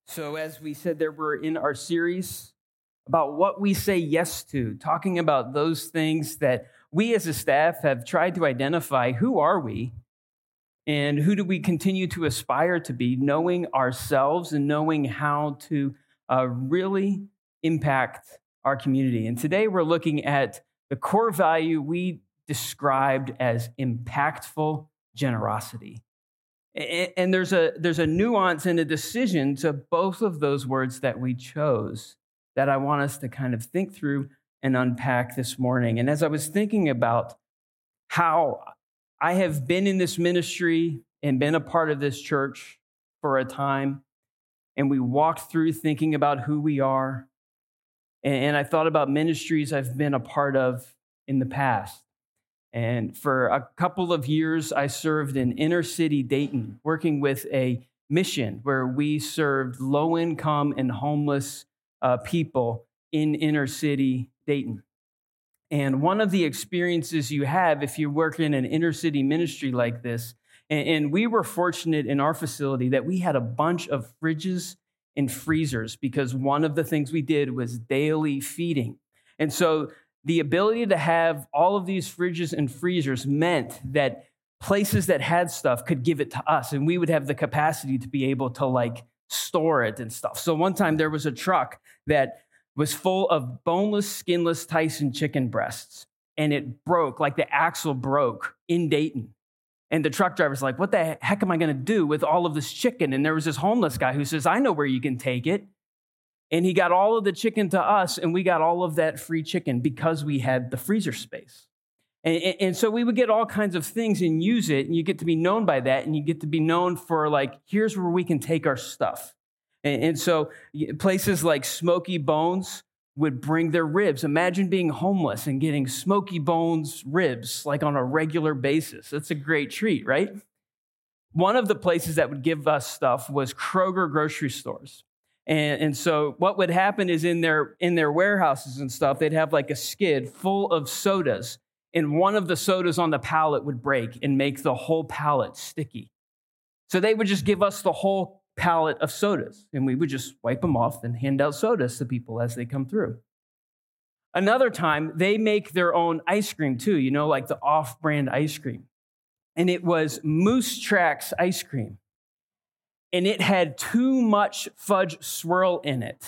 So, as we said there, we're in our series about what we say yes to, talking about those things that we as a staff have tried to identify. Who are we? And who do we continue to aspire to be, knowing ourselves and knowing how to really impact our community? And today we're looking at the core value we described as impactful generosity. And there's a nuance and a decision to both of those words that we chose that I want us to kind of think through and unpack this morning. And as I was thinking about how I have been in this ministry and been a part of this church for a time, and we walked through thinking about who we are, and I thought about ministries I've been a part of in the past. And for a couple of years, I served in inner city Dayton, working with a mission where we served low-income and homeless people in inner city Dayton. And one of the experiences you have if you work in an inner city ministry like this, and we were fortunate in our facility that we had a bunch of fridges and freezers because one of the things we did was daily feeding. And so the ability to have all of these fridges and freezers meant that places that had stuff could give it to us, and we would have the capacity to be able to store it and stuff. So one time there was a truck that was full of boneless, skinless Tyson chicken breasts, and it broke, the axle broke in Dayton. And the truck driver's like, what the heck am I going to do with all of this chicken? And there was this homeless guy who says, I know where you can take it. And he got all of the chicken to us, and we got all of that free chicken because we had the freezer space. And so we would get all kinds of things and use it, and you get to be known by that, and you get to be known for, here's where we can take our stuff. And so places like Smoky Bones would bring their ribs. Imagine being homeless and getting Smoky Bones ribs, on a regular basis. That's a great treat, right? One of the places that would give us stuff was Kroger grocery stores. And so what would happen is in their warehouses and stuff, they'd have a skid full of sodas, and one of the sodas on the pallet would break and make the whole pallet sticky. So they would just give us the whole pallet of sodas, and we would just wipe them off and hand out sodas to people as they come through. Another time, they make their own ice cream too, the off-brand ice cream. And it was Moose Tracks ice cream. And it had too much fudge swirl in it.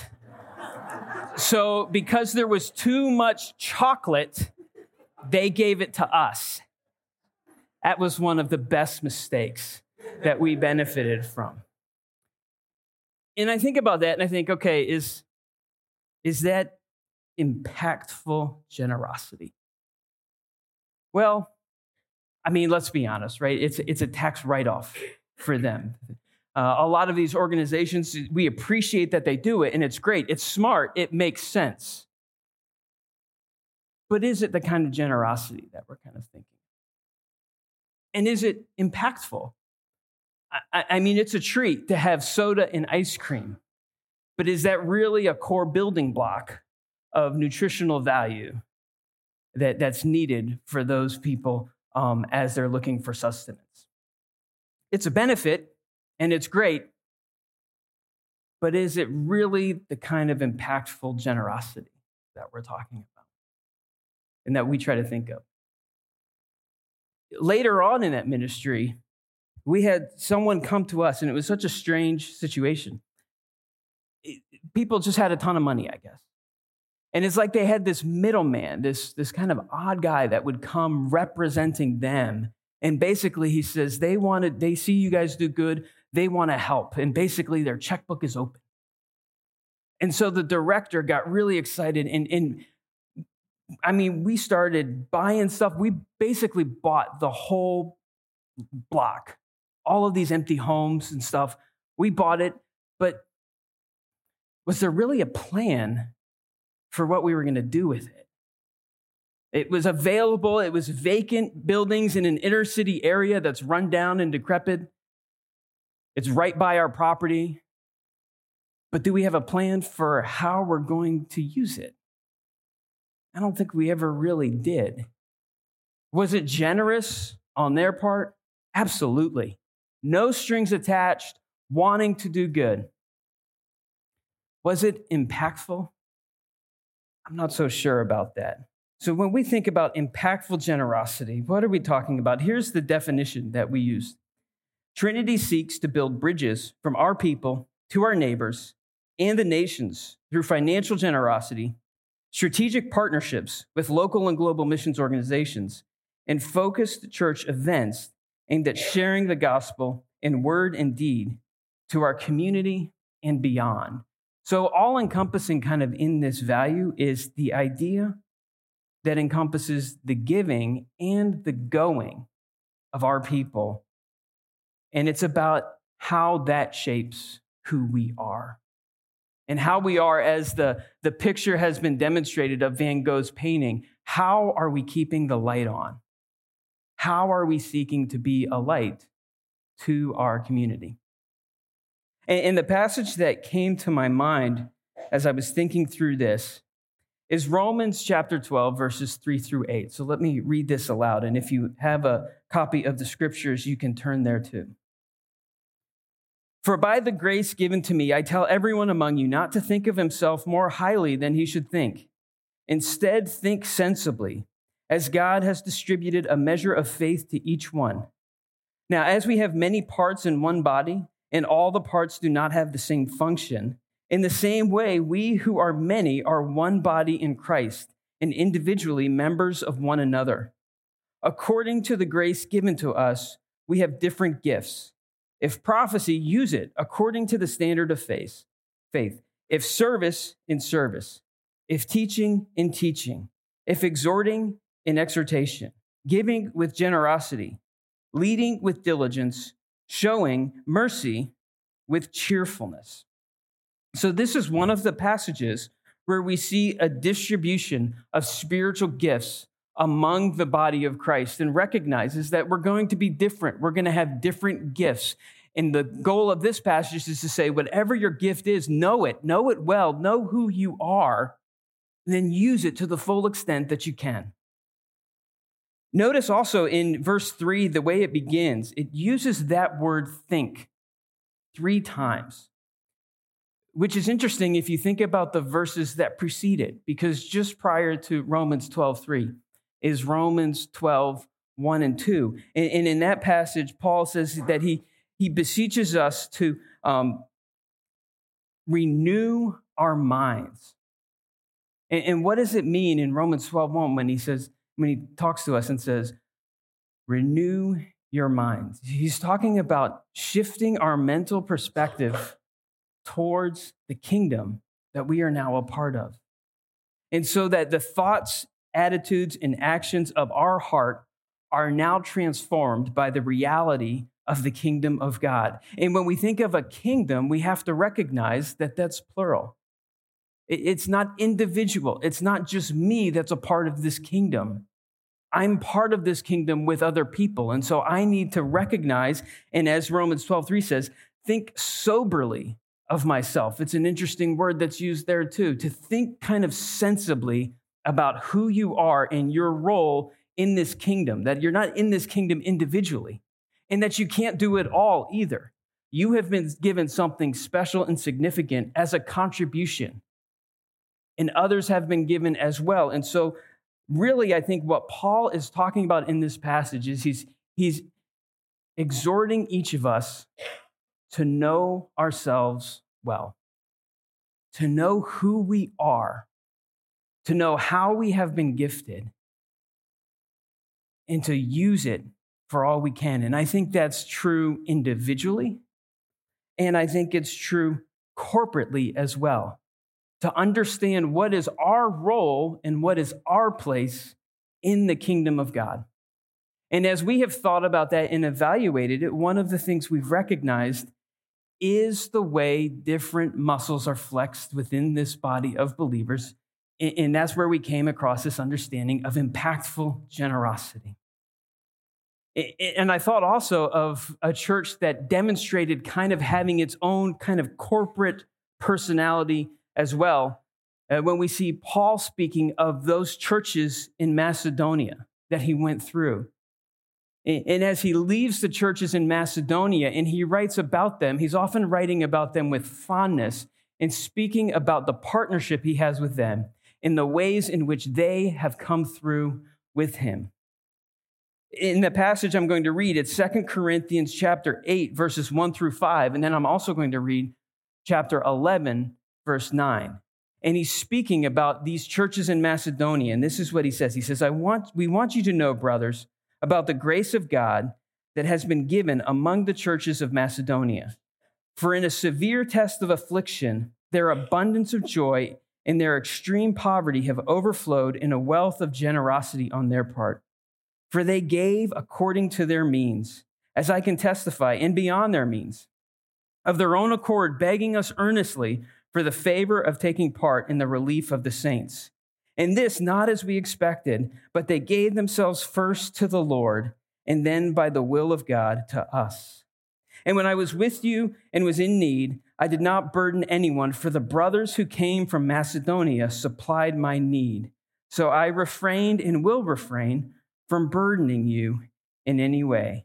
So because there was too much chocolate, they gave it to us. That was one of the best mistakes that we benefited from. And I think about that and I think, okay, is that impactful generosity? Well, let's be honest, right? It's a tax write-off for them. A lot of these organizations, we appreciate that they do it, and it's great. It's smart. It makes sense. But is it the kind of generosity that we're kind of thinking? And is it impactful? It's a treat to have soda and ice cream, but is that really a core building block of nutritional value that's needed for those people as they're looking for sustenance? It's a benefit, and it's great, but is it really the kind of impactful generosity that we're talking about and that we try to think of? Later on in that ministry, we had someone come to us, and it was such a strange situation. People just had a ton of money, I guess. And it's like they had this middleman, this kind of odd guy that would come representing them. And basically he says, they see you guys do good, they want to help. And basically their checkbook is open. And so the director got really excited. And we started buying stuff. We basically bought the whole block, all of these empty homes and stuff. We bought it, but was there really a plan for what we were going to do with it? It was available. It was vacant buildings in an inner city area that's run down and decrepit. It's right by our property. But do we have a plan for how we're going to use it? I don't think we ever really did. Was it generous on their part? Absolutely. No strings attached, wanting to do good. Was it impactful? I'm not so sure about that. So when we think about impactful generosity, what are we talking about? Here's the definition that we used. Trinity seeks to build bridges from our people to our neighbors and the nations through financial generosity, strategic partnerships with local and global missions organizations, and focused church events aimed at sharing the gospel in word and deed to our community and beyond. So all-encompassing kind of in this value is the idea that encompasses the giving and the going of our people. And it's about how that shapes who we are. And how we are, as the picture has been demonstrated of Van Gogh's painting, how are we keeping the light on? How are we seeking to be a light to our community? And the passage that came to my mind as I was thinking through this is Romans chapter 12, verses 3 through 8. So let me read this aloud. And if you have a copy of the scriptures, you can turn there too. For by the grace given to me, I tell everyone among you not to think of himself more highly than he should think. Instead, think sensibly, as God has distributed a measure of faith to each one. Now, as we have many parts in one body, and all the parts do not have the same function, in the same way, we who are many are one body in Christ, and individually members of one another. According to the grace given to us, we have different gifts. If prophecy, use it according to the standard of faith. If service, in service. If teaching, in teaching. If exhorting, in exhortation. Giving with generosity. Leading with diligence. Showing mercy with cheerfulness. So this is one of the passages where we see a distribution of spiritual gifts among the body of Christ and recognizes that we're going to be different. We're going to have different gifts. And the goal of this passage is to say, whatever your gift is, know it well, know who you are, and then use it to the full extent that you can. Notice also in verse 3, the way it begins, it uses that word think 3 times, which is interesting if you think about the verses that precede it, because just prior to Romans 12:3 is Romans 12:1 and 2. And in that passage, Paul says that he beseeches us to renew our minds. And what does it mean in Romans 12:1 when he talks to us and says, renew your minds? He's talking about shifting our mental perspective towards the kingdom that we are now a part of. And so that the thoughts, attitudes, and actions of our heart are now transformed by the reality of the kingdom of God. And when we think of a kingdom, we have to recognize that that's plural. It's not individual. It's not just me that's a part of this kingdom. I'm part of this kingdom with other people. And so I need to recognize, and as Romans 12:3 says, think soberly of myself. It's an interesting word that's used there too, to think kind of sensibly about who you are and your role in this kingdom, that you're not in this kingdom individually, and that you can't do it all either. You have been given something special and significant as a contribution, and others have been given as well. And so really, I think what Paul is talking about in this passage is he's exhorting each of us to know ourselves well, to know who we are, to know how we have been gifted, and to use it for all we can. And I think that's true individually, and I think it's true corporately as well, to understand what is our role and what is our place in the kingdom of God. And as we have thought about that and evaluated it, one of the things we've recognized is the way different muscles are flexed within this body of believers. And that's where we came across this understanding of impactful generosity. And I thought also of a church that demonstrated kind of having its own kind of corporate personality as well, when we see Paul speaking of those churches in Macedonia that he went through. And as he leaves the churches in Macedonia and he writes about them, he's often writing about them with fondness and speaking about the partnership he has with them in the ways in which they have come through with him. In the passage I'm going to read, it's 2 Corinthians chapter 8, verses 1 through 5, and then I'm also going to read chapter 11, verse 9. And he's speaking about these churches in Macedonia, and this is what he says. He says, we want you to know, brothers, about the grace of God that has been given among the churches of Macedonia. For in a severe test of affliction, their abundance of joy and their extreme poverty have overflowed in a wealth of generosity on their part. For they gave according to their means, as I can testify, and beyond their means, of their own accord, begging us earnestly for the favor of taking part in the relief of the saints. And this not as we expected, but they gave themselves first to the Lord, and then by the will of God to us. And when I was with you and was in need, I did not burden anyone, for the brothers who came from Macedonia supplied my need. So I refrained and will refrain from burdening you in any way.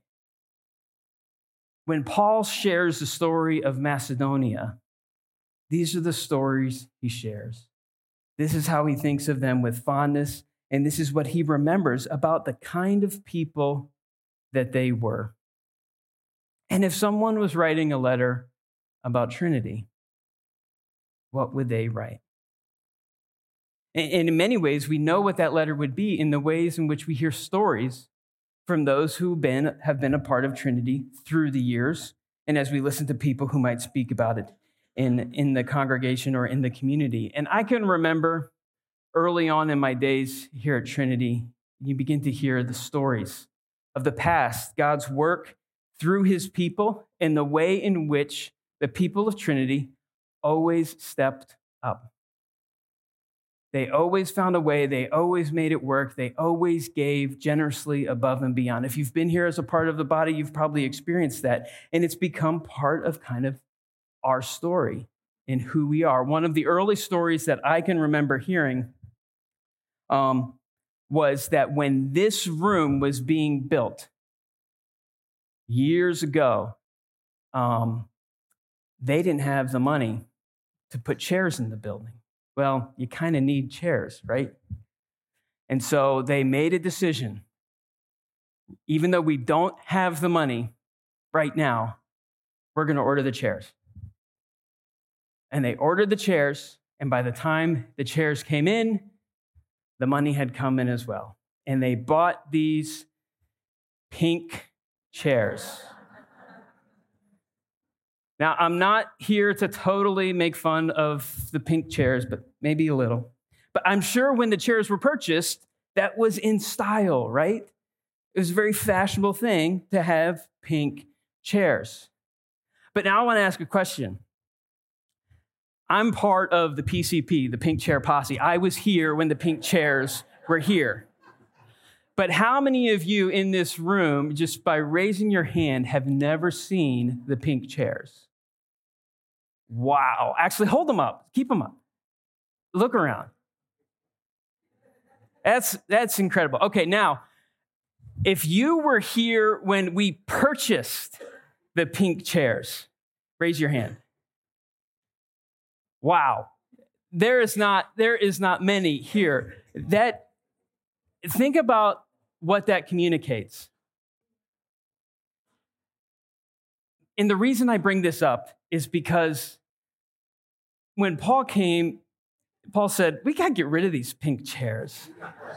When Paul shares the story of Macedonia, these are the stories he shares. This is how he thinks of them with fondness, and this is what he remembers about the kind of people that they were. And if someone was writing a letter about Trinity, what would they write? And in many ways, we know what that letter would be in the ways in which we hear stories from those who have been a part of Trinity through the years, and as we listen to people who might speak about it in the congregation or in the community. And I can remember early on in my days here at Trinity, you begin to hear the stories of the past, God's work through his people, and the way in which the people of Trinity always stepped up. They always found a way. They always made it work. They always gave generously above and beyond. If you've been here as a part of the body, you've probably experienced that. And it's become part of kind of our story and who we are. One of the early stories that I can remember hearing was that when this room was being built years ago, they didn't have the money to put chairs in the building. Well, you kind of need chairs, right? And so they made a decision. Even though we don't have the money right now, we're going to order the chairs. And they ordered the chairs, and by the time the chairs came in, the money had come in as well. And they bought these pink chairs. Now, I'm not here to totally make fun of the pink chairs, but maybe a little. But I'm sure when the chairs were purchased, that was in style, right? It was a very fashionable thing to have pink chairs. But now I want to ask a question. I'm part of the PCP, the Pink Chair Posse. I was here when the pink chairs were here. But how many of you in this room, just by raising your hand, have never seen the pink chairs? Wow. Actually, hold them up. Keep them up. Look around. That's incredible. Okay, now, if you were here when we purchased the pink chairs, raise your hand. Wow. There is not many here. Think about what that communicates. And the reason I bring this up is because when Paul came, Paul said, we got to get rid of these pink chairs.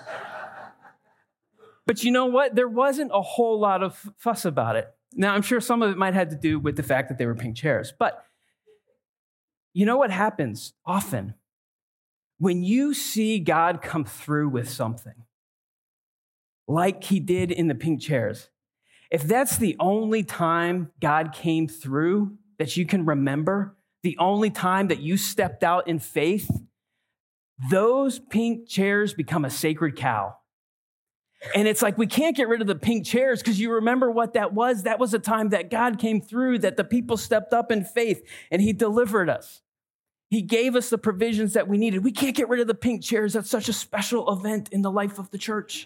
But you know what? There wasn't a whole lot of fuss about it. Now, I'm sure some of it might have to do with the fact that they were pink chairs. But you know what happens often? When you see God come through with something, like he did in the pink chairs, if that's the only time God came through that you can remember, the only time that you stepped out in faith, those pink chairs become a sacred cow. And it's like, we can't get rid of the pink chairs because you remember what that was? That was a time that God came through, that the people stepped up in faith and he delivered us. He gave us the provisions that we needed. We can't get rid of the pink chairs. That's such a special event in the life of the church.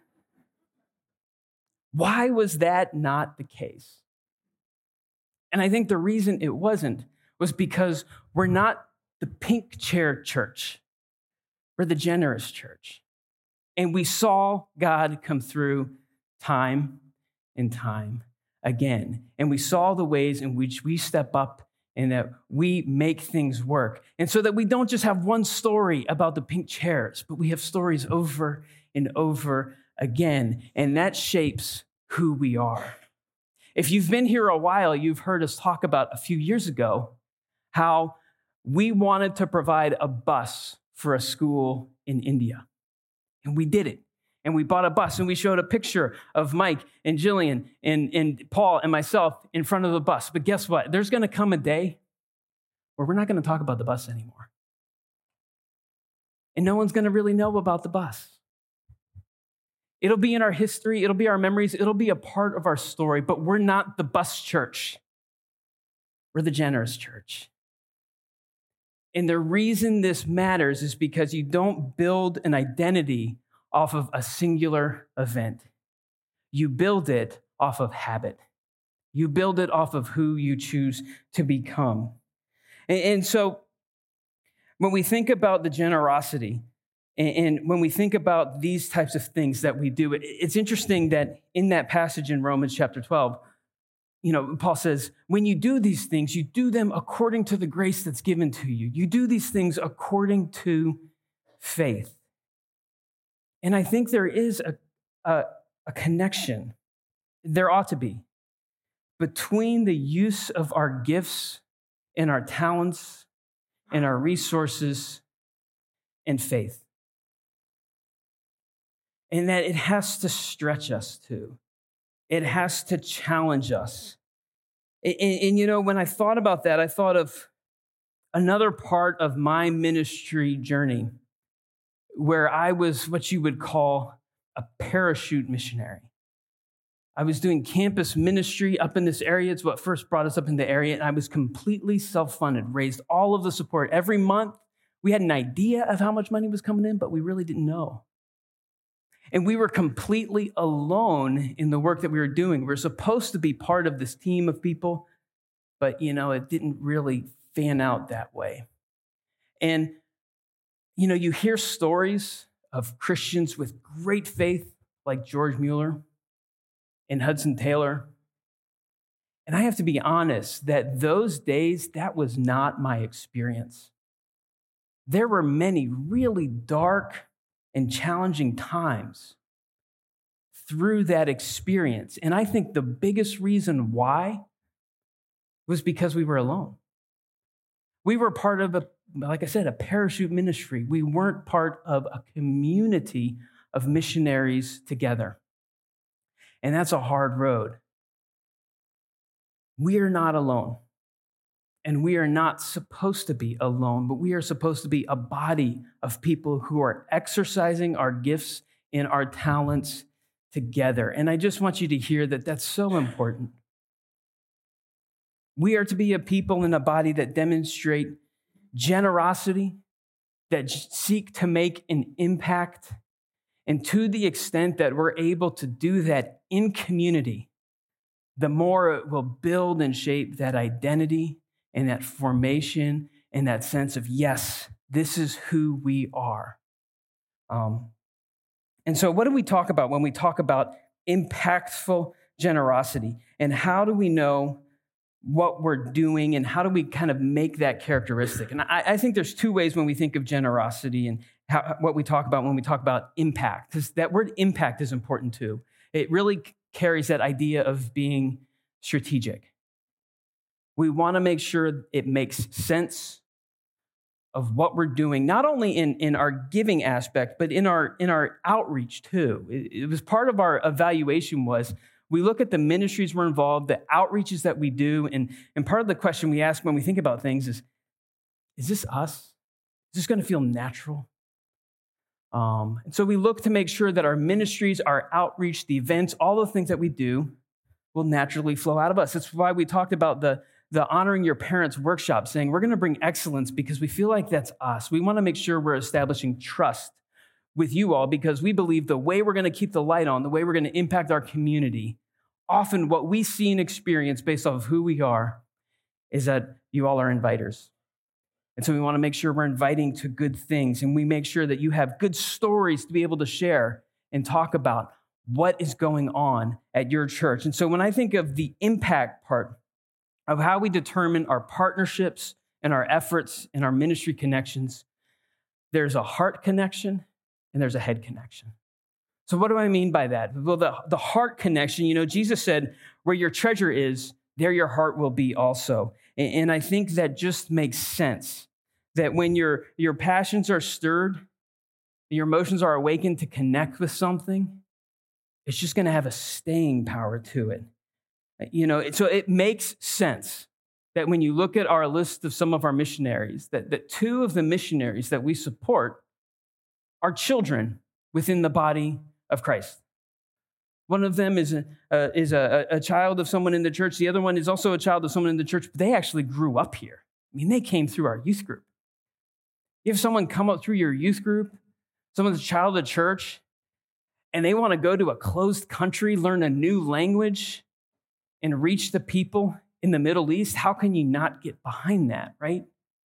Why was that not the case? And I think the reason it wasn't was because we're not the pink chair church. We're the generous church. And we saw God come through time and time again. And we saw the ways in which we step up and that we make things work. And so that we don't just have one story about the pink chairs, but we have stories over and over again. And that shapes who we are. If you've been here a while, you've heard us talk about a few years ago how we wanted to provide a bus for a school in India. And we did it. And we bought a bus and we showed a picture of Mike and Jillian and Paul and myself in front of the bus. But guess what? There's going to come a day where we're not going to talk about the bus anymore. And no one's going to really know about the bus. It'll be in our history. It'll be our memories. It'll be a part of our story. But we're not the bus church. We're the generous church. And the reason this matters is because you don't build an identity off of a singular event. You build it off of habit. You build it off of who you choose to become. And so when we think about the generosity and when we think about these types of things that we do, it's interesting that in that passage in Romans chapter 12, Paul says, when you do these things, you do them according to the grace that's given to you. You do these things according to faith. And I think there is a connection, there ought to be, between the use of our gifts and our talents and our resources and faith. And that it has to stretch us too. It has to challenge us. And when I thought about that, I thought of another part of my ministry journey where I was what you would call a parachute missionary. I was doing campus ministry up in this area. It's what first brought us up in the area. And I was completely self-funded, raised all of the support. Every month, we had an idea of how much money was coming in, but we really didn't know. And we were completely alone in the work that we were doing. We were supposed to be part of this team of people, but, it didn't really fan out that way. And, you hear stories of Christians with great faith like George Mueller and Hudson Taylor. And I have to be honest that those days, that was not my experience. There were many really dark and challenging times through that experience. And I think the biggest reason why was because we were alone. We were part of like I said, a parachute ministry. We weren't part of a community of missionaries together. And that's a hard road. We are not alone. And we are not supposed to be alone, but we are supposed to be a body of people who are exercising our gifts and our talents together. And I just want you to hear that that's so important. We are to be a people in a body that demonstrate generosity, that seek to make an impact. And to the extent that we're able to do that in community, the more it will build and shape that identity and that formation and that sense of, yes, this is who we are. And so what do we talk about when we talk about impactful generosity? And how do we know what we're doing and how do we kind of make that characteristic? And I think there's two ways when we think of generosity and what we talk about when we talk about impact. Because that word impact is important too. It really carries that idea of being strategic. We want to make sure it makes sense of what we're doing, not only in our giving aspect, but in our outreach too. It was part of our evaluation was we look at the ministries we're involved, the outreaches that we do, and part of the question we ask when we think about things is this us? Is this going to feel natural? And so we look to make sure that our ministries, our outreach, the events, all the things that we do will naturally flow out of us. That's why we talked about the Honoring Your Parents workshop, saying we're going to bring excellence because we feel like that's us. We want to make sure we're establishing trust with you all because we believe the way we're going to keep the light on, the way we're going to impact our community, often what we see and experience based off of who we are is that you all are inviters. And so we want to make sure we're inviting to good things, and we make sure that you have good stories to be able to share and talk about what is going on at your church. And so when I think of the impact part of how we determine our partnerships and our efforts and our ministry connections, there's a heart connection and there's a head connection. So what do I mean by that? Well, the heart connection, Jesus said, where your treasure is, there your heart will be also. And I think that just makes sense, that when your passions are stirred, your emotions are awakened to connect with something, it's just going to have a staying power to it. So it makes sense that when you look at our list of some of our missionaries, that two of the missionaries that we support are children within the body of Christ. One of them is a child of someone in the church. The other one is also a child of someone in the church, but they actually grew up here. They came through our youth group. You have someone come up through your youth group, someone's a child of the church, and they want to go to a closed country, learn a new language, and reach the people in the Middle East, how can you not get behind that, right?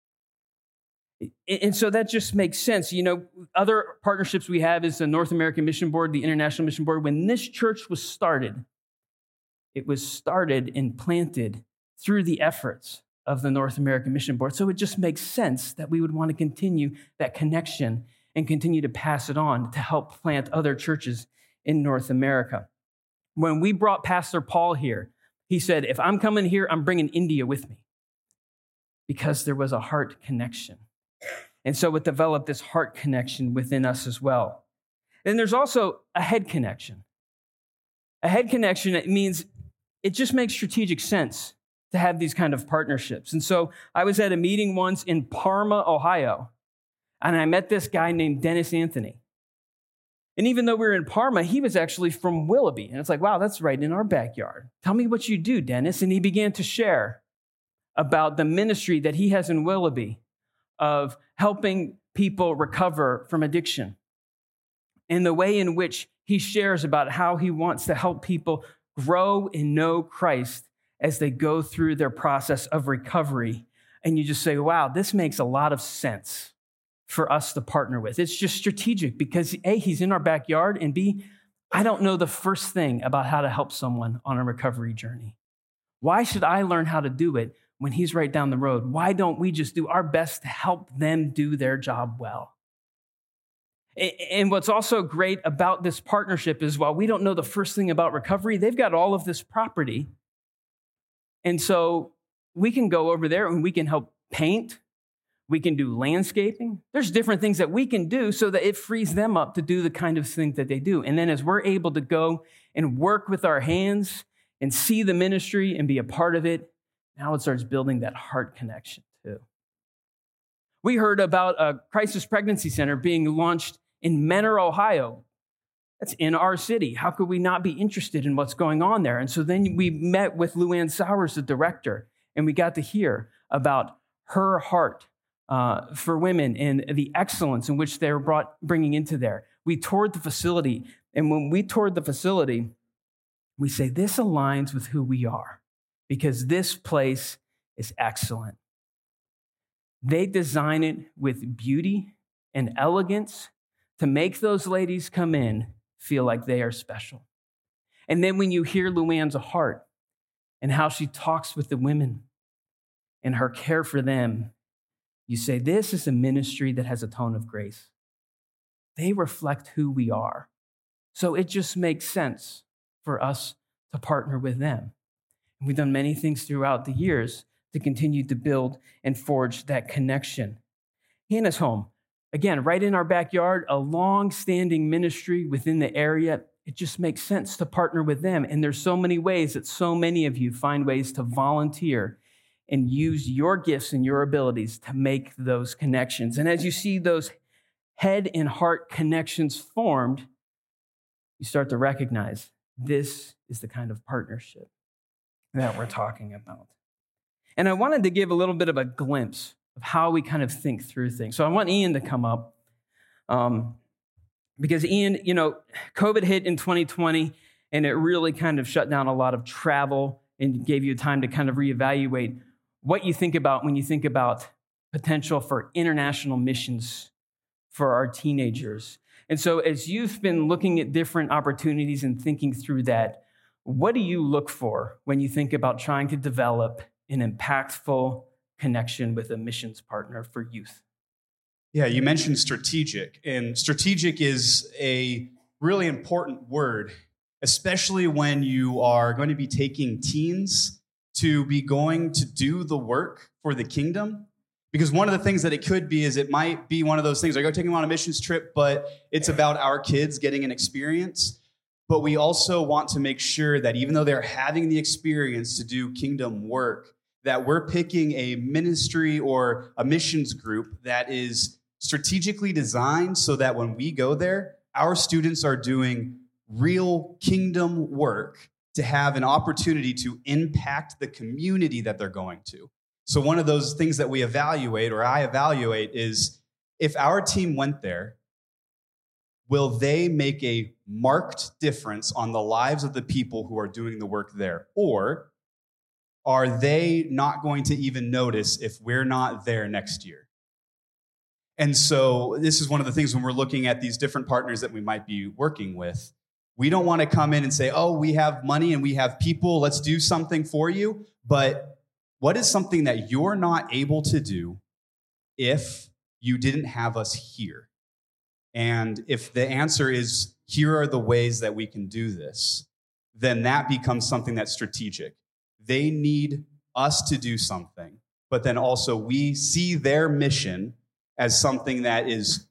And so that just makes sense. Other partnerships we have is the North American Mission Board, the International Mission Board. When this church was started, it was started and planted through the efforts of the North American Mission Board. So it just makes sense that we would want to continue that connection and continue to pass it on to help plant other churches in North America. When we brought Pastor Paul here, he said, if I'm coming here, I'm bringing India with me, because there was a heart connection. And so it developed this heart connection within us as well. And there's also a head connection. A head connection, it means it just makes strategic sense to have these kind of partnerships. And so I was at a meeting once in Parma, Ohio, and I met this guy named Dennis Anthony. And even though we were in Parma, he was actually from Willoughby. And it's like, wow, that's right in our backyard. Tell me what you do, Dennis. And he began to share about the ministry that he has in Willoughby of helping people recover from addiction, and the way in which he shares about how he wants to help people grow and know Christ as they go through their process of recovery. And you just say, wow, this makes a lot of sense for us to partner with. It's just strategic because A, he's in our backyard, and B, I don't know the first thing about how to help someone on a recovery journey. Why should I learn how to do it when he's right down the road? Why don't we just do our best to help them do their job well? And what's also great about this partnership is, while we don't know the first thing about recovery, they've got all of this property. And so we can go over there and we can help paint. We can do landscaping. There's different things that we can do so that it frees them up to do the kind of thing that they do. And then as we're able to go and work with our hands and see the ministry and be a part of it, now it starts building that heart connection too. We heard about a crisis pregnancy center being launched in Menor, Ohio. That's in our city. How could we not be interested in what's going on there? And so then we met with Luann Sowers, the director, and we got to hear about her heart for women and the excellence in which they're bringing into there. We toured the facility, and when we toured the facility, we say, this aligns with who we are, because this place is excellent. They design it with beauty and elegance to make those ladies come in feel like they are special. And then when you hear Luann's heart and how she talks with the women and her care for them, you say, this is a ministry that has a tone of grace. They reflect who we are. So it just makes sense for us to partner with them. And we've done many things throughout the years to continue to build and forge that connection. Hannah's Home, again, right in our backyard, a long-standing ministry within the area. It just makes sense to partner with them. And there's so many ways that so many of you find ways to volunteer and use your gifts and your abilities to make those connections. And as you see those head and heart connections formed, you start to recognize this is the kind of partnership that we're talking about. And I wanted to give a little bit of a glimpse of how we kind of think through things. So I want Ian to come up because Ian, COVID hit in 2020, and it really kind of shut down a lot of travel and gave you time to kind of reevaluate what you think about when you think about potential for international missions for our teenagers. And so as you've been looking at different opportunities and thinking through that, what do you look for when you think about trying to develop an impactful connection with a missions partner for youth? Yeah, you mentioned strategic, and strategic is a really important word, especially when you are going to be taking teens to be going to do the work for the kingdom. Because one of the things that it could be is it might be one of those things, like, taking them on a missions trip, but it's about our kids getting an experience. But we also want to make sure that even though they're having the experience to do kingdom work, that we're picking a ministry or a missions group that is strategically designed so that when we go there, our students are doing real kingdom work to have an opportunity to impact the community that they're going to. So one of those things that we evaluate, or I evaluate, is if our team went there, will they make a marked difference on the lives of the people who are doing the work there? Or are they not going to even notice if we're not there next year? And so this is one of the things when we're looking at these different partners that we might be working with. We don't want to come in and say, oh, we have money and we have people, let's do something for you. But what is something that you're not able to do if you didn't have us here? And if the answer is, here are the ways that we can do this, then that becomes something that's strategic. They need us to do something, but then also we see their mission as something that is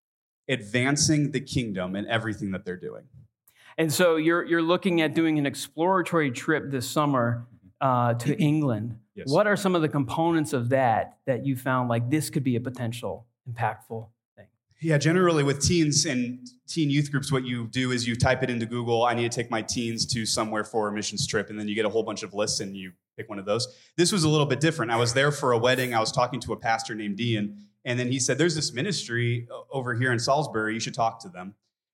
advancing the kingdom in everything that they're doing. And so you're looking at doing an exploratory trip this summer to England. Yes. What are some of the components of that you found like this could be a potential impactful thing? Yeah, generally with teens and teen youth groups, what you do is you type it into Google, I need to take my teens to somewhere for a missions trip, and then you get a whole bunch of lists and you pick one of those. This was a little bit different. I was there for a wedding. I was talking to a pastor named Dean, and then he said, there's this ministry over here in Salisbury, you should talk to them.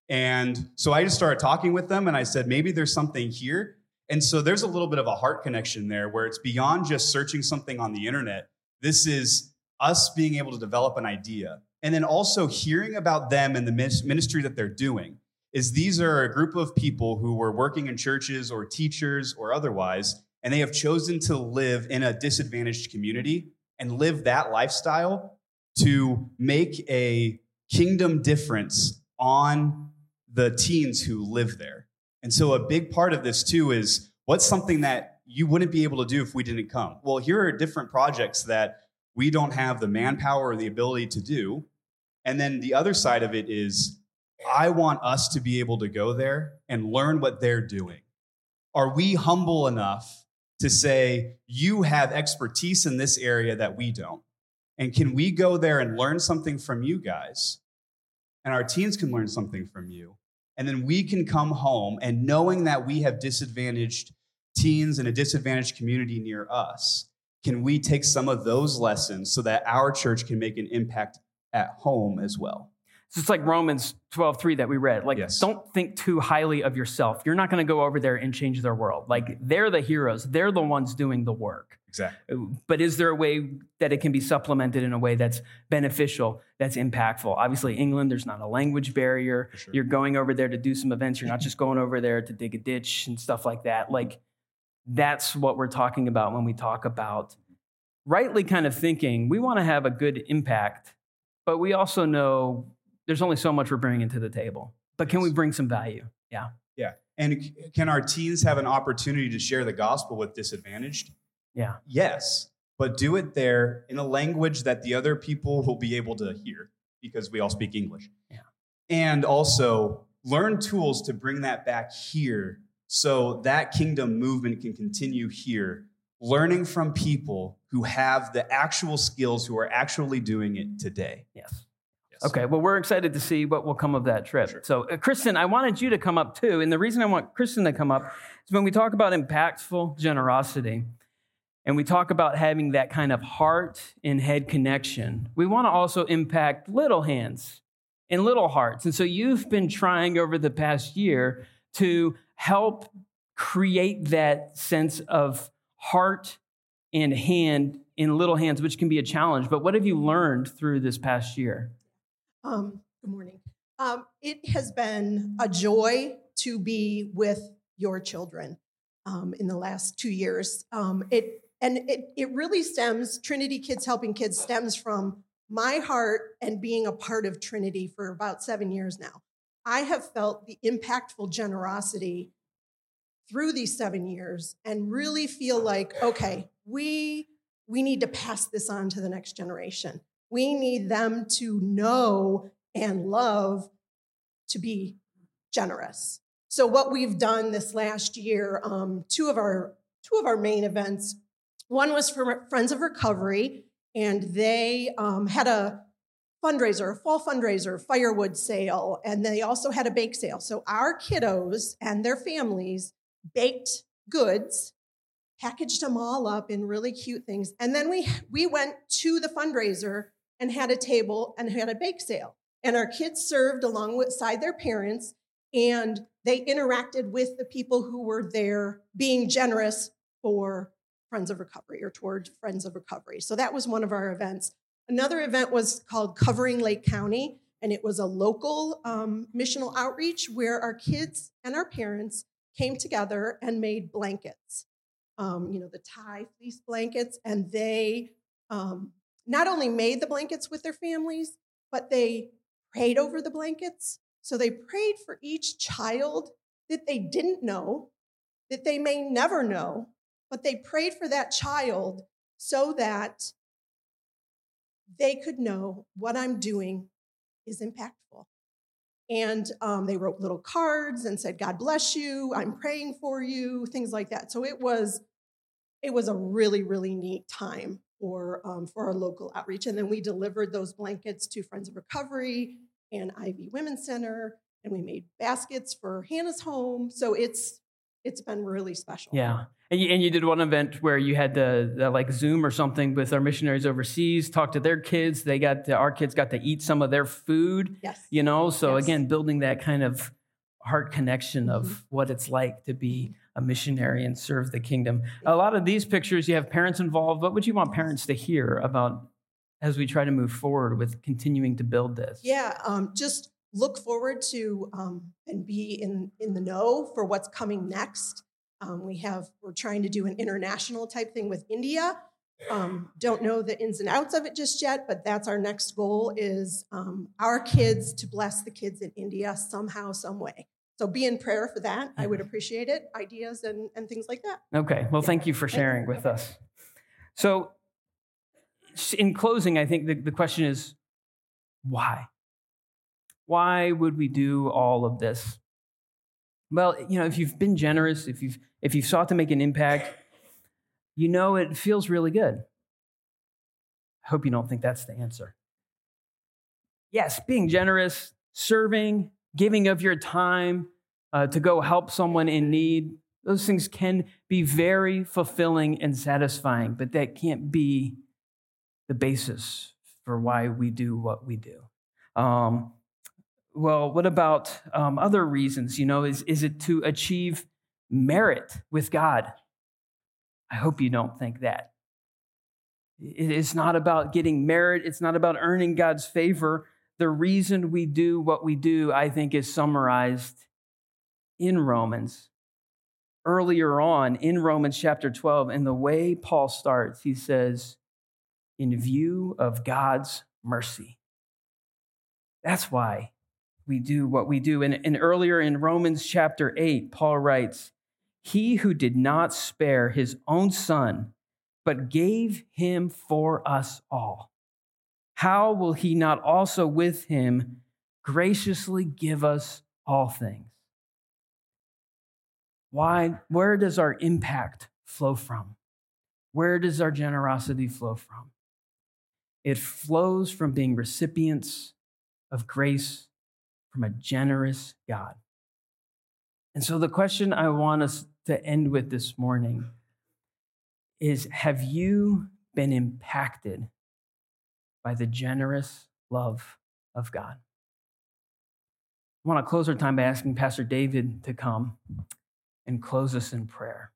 And so I just started talking with them, and I said, maybe there's something here. And so there's a little bit of a heart connection there where it's beyond just searching something on the internet. This is us being able to develop an idea. And then also hearing about them and the ministry that they're doing is these are a group of people who were working in churches or teachers or otherwise, and they have chosen to live in a disadvantaged community and live that lifestyle to make a kingdom difference on the teens who live there. And so a big part of this too is what's something that you wouldn't be able to do if we didn't come? Well, here are different projects that we don't have the manpower or the ability to do. And then the other side of it is I want us to be able to go there and learn what they're doing. Are we humble enough to say, you have expertise in this area that we don't? And can we go there and learn something from you guys? And our teens can learn something from you. And then we can come home and knowing that we have disadvantaged teens in a disadvantaged community near us, can we take some of those lessons so that our church can make an impact at home as well? So it's like Romans 12:3 that we read. Like, Yes. Don't think too highly of yourself. You're not going to go over there and change their world. Like, they're the heroes. They're the ones doing the work. Exactly. But is there a way that it can be supplemented in a way that's beneficial, that's impactful? Obviously, England, there's not a language barrier. For sure. You're going over there to do some events. You're not just going over there to dig a ditch and stuff like that. Like, that's what we're talking about when we talk about rightly kind of thinking we want to have a good impact, but we also know there's only so much we're bringing to the table. But can we bring some value? Yeah. Yeah. And can our teens have an opportunity to share the gospel with disadvantaged? Yeah. Yes, but do it there in a language that the other people will be able to hear because we all speak English. Yeah. And also learn tools to bring that back here so that kingdom movement can continue here, learning from people who have the actual skills, who are actually doing it today. Yes. Okay, well, we're excited to see what will come of that trip. Sure. So, Kristen, I wanted you to come up too. And the reason I want Kristen to come up is when we talk about impactful generosity and we talk about having that kind of heart and head connection, we want to also impact little hands and little hearts. And so you've been trying over the past year to help create that sense of heart and hand in little hands, which can be a challenge. But what have you learned through this past year? Good morning. It has been a joy to be with your children in the last 2 years. It really stems, Trinity Kids Helping Kids stems from my heart and being a part of Trinity for about 7 years now. I have felt the impactful generosity through these 7 years and really feel like, okay, we need to pass this on to the next generation. We need them to know and love to be generous. So what we've done this last year, two of our main events, one was for Friends of Recovery, and they had a fundraiser, a fall fundraiser, firewood sale, and they also had a bake sale. So our kiddos and their families baked goods, packaged them all up in really cute things, and then we went to the fundraiser and had a table and had a bake sale. And our kids served alongside their parents, and they interacted with the people who were there being generous for Friends of Recovery or towards Friends of Recovery. So that was one of our events. Another event was called Covering Lake County, and it was a local missional outreach where our kids and our parents came together and made blankets, the tie fleece blankets, and they not only made the blankets with their families, but they prayed over the blankets. So they prayed for each child that they didn't know, that they may never know, but they prayed for that child so that they could know what I'm doing is impactful. And they wrote little cards and said, God bless you, I'm praying for you, things like that. So it was a really, really neat time for our local outreach. And then we delivered those blankets to Friends of Recovery and Ivy Women's Center, and we made baskets for Hannah's home. So it's been really special. Yeah. And you did one event where you had the like Zoom or something with our missionaries overseas, talk to their kids. Our kids got to eat some of their food. Yes. So Yes. Again, building that kind of heart connection of what it's like to be a missionary and serve the kingdom. A lot of these pictures, you have parents involved. What would you want parents to hear about as we try to move forward with continuing to build this? Yeah, just look forward to and be in the know for what's coming next. We're trying to do an international type thing with India. Don't know the ins and outs of it just yet, but that's our next goal is our kids to bless the kids in India somehow, some way. So be in prayer for that. I would appreciate it, ideas and things like that. Okay, well, thank you for sharing with us. So in closing, I think the question is, why? Why would we do all of this? Well, if you've been generous, if you've sought to make an impact, it feels really good. I hope you don't think that's the answer. Yes, being generous, serving, giving of your time to go help someone in need, those things can be very fulfilling and satisfying, but that can't be the basis for why we do what we do. Well, what about other reasons? Is it to achieve merit with God? I hope you don't think that. It's not about getting merit. It's not about earning God's favor. The reason we do what we do, I think, is summarized in Romans. Earlier on in Romans chapter 12, and the way Paul starts, he says, in view of God's mercy. That's why we do what we do. And earlier in Romans chapter 8, Paul writes, he who did not spare his own son, but gave him for us all, how will he not also with him graciously give us all things? Why? Where does our impact flow from? Where does our generosity flow from? It flows from being recipients of grace from a generous God. And so the question I want us to end with this morning is, have you been impacted by the generous love of God? I want to close our time by asking Pastor David to come and close us in prayer.